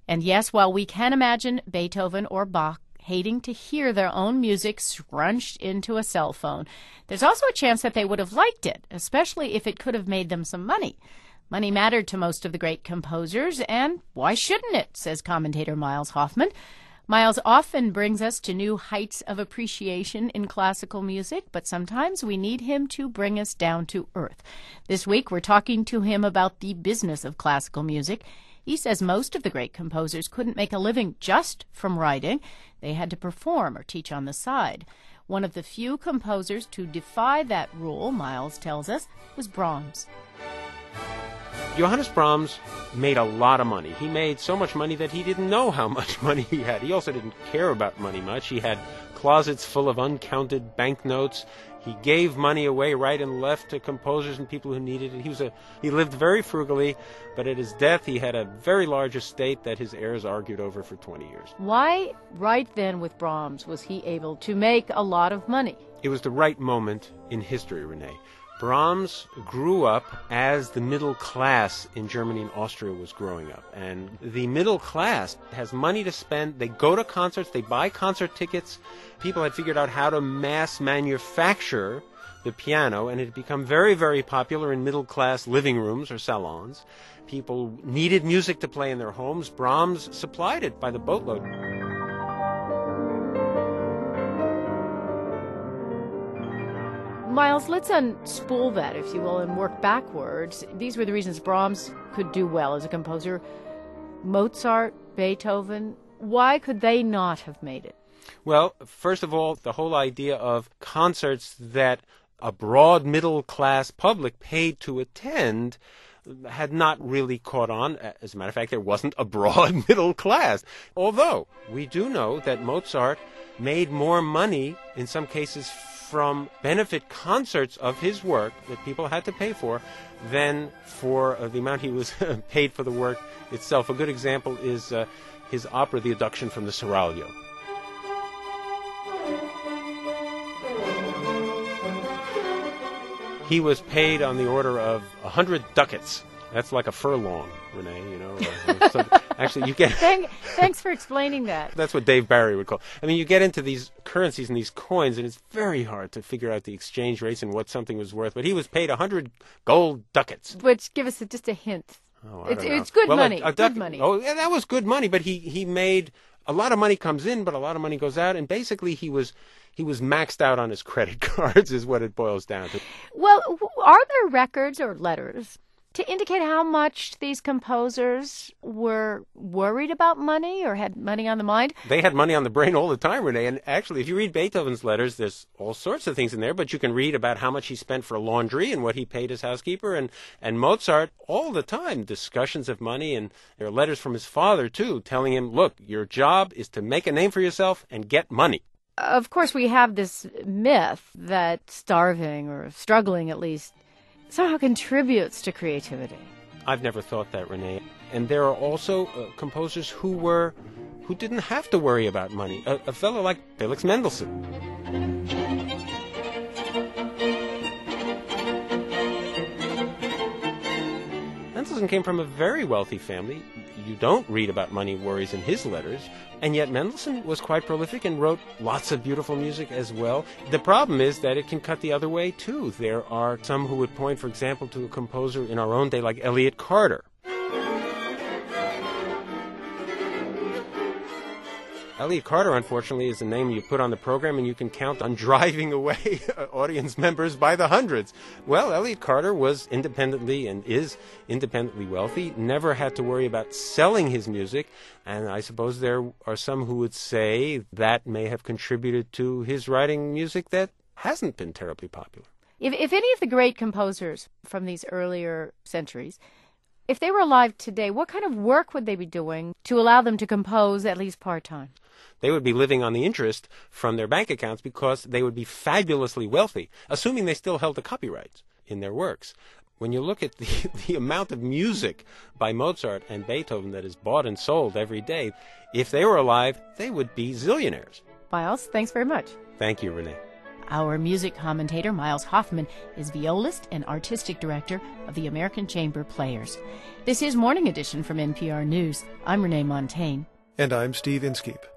And yes, while we can imagine Beethoven or Bach hating to hear their own music scrunched into a cell phone, there's also a chance that they would have liked it, especially if it could have made them some money. Money mattered to most of the great composers, and why shouldn't it, says commentator Miles Hoffman. Miles often brings us to new heights of appreciation in classical music, but sometimes we need him to bring us down to earth. This week, we're talking to him about the business of classical music. He says most of the great composers couldn't make a living just from writing. They had to perform or teach on the side. One of the few composers to defy that rule, Miles tells us, was Brahms. Johannes Brahms made a lot of money. He made so much money that he didn't know how much money he had. He also didn't care about money much. He had closets full of uncounted banknotes. He gave money away right and left to composers and people who needed it. He lived very frugally, but at his death he had a very large estate that his heirs argued over for 20 years. Why, right then with Brahms, was he able to make a lot of money? It was the right moment in history, Renee. Brahms grew up as the middle class in Germany and Austria was growing up. And the middle class has money to spend. They go to concerts. They buy concert tickets. People had figured out how to mass manufacture the piano, and it had become very, very popular in middle class living rooms or salons. People needed music to play in their homes. Brahms supplied it by the boatload. Miles, let's unspool that, if you will, and work backwards. These were the reasons Brahms could do well as a composer. Mozart, Beethoven, why could they not have made it? Well, first of all, the whole idea of concerts that a broad middle-class public paid to attend had not really caught on. As a matter of fact, there wasn't a broad middle class. Although we do know that Mozart made more money, in some cases, from benefit concerts of his work that people had to pay for than for the amount he was paid for the work itself. A good example is his opera, The Adduction from the Seraglio. He was paid on the order of 100 ducats. That's like a furlong, Renee, you know. So actually, you get... Thanks for explaining that. That's what Dave Barry would call. I mean, you get into these currencies and these coins, and it's very hard to figure out the exchange rates and what something was worth. But he was paid 100 gold ducats. Which, give us just a hint. Oh, it's good money. Good money. Oh, yeah, that was good money, but he made... A lot of money comes in, but a lot of money goes out, and basically he was maxed out on his credit cards is what it boils down to. Well, are there records or letters to indicate how much these composers were worried about money or had money on the mind? They had money on the brain all the time, Renee. And actually, if you read Beethoven's letters, there's all sorts of things in there, but you can read about how much he spent for laundry and what he paid his housekeeper. And Mozart, all the time, discussions of money. And there are letters from his father, too, telling him, look, your job is to make a name for yourself and get money. Of course, we have this myth that starving, or struggling at least, somehow contributes to creativity. I've never thought that, Renee. And there are also composers who didn't have to worry about money. A fellow like Felix Mendelssohn. Mendelssohn came from a very wealthy family. You don't read about money worries in his letters, and yet Mendelssohn was quite prolific and wrote lots of beautiful music as well. The problem is that it can cut the other way, too. There are some who would point, for example, to a composer in our own day like Elliott Carter. Elliott Carter, unfortunately, is a name you put on the program and you can count on driving away audience members by the hundreds. Well, Elliott Carter was independently and is independently wealthy, never had to worry about selling his music, and I suppose there are some who would say that may have contributed to his writing music that hasn't been terribly popular. If any of the great composers from these earlier centuries, if they were alive today, what kind of work would they be doing to allow them to compose at least part-time? They would be living on the interest from their bank accounts because they would be fabulously wealthy, assuming they still held the copyrights in their works. When you look at the amount of music by Mozart and Beethoven that is bought and sold every day, if they were alive, they would be zillionaires. Miles, thanks very much. Thank you, Renee. Our music commentator, Miles Hoffman, is violist and artistic director of the American Chamber Players. This is Morning Edition from NPR News. I'm Renee Montaigne. And I'm Steve Inskeep.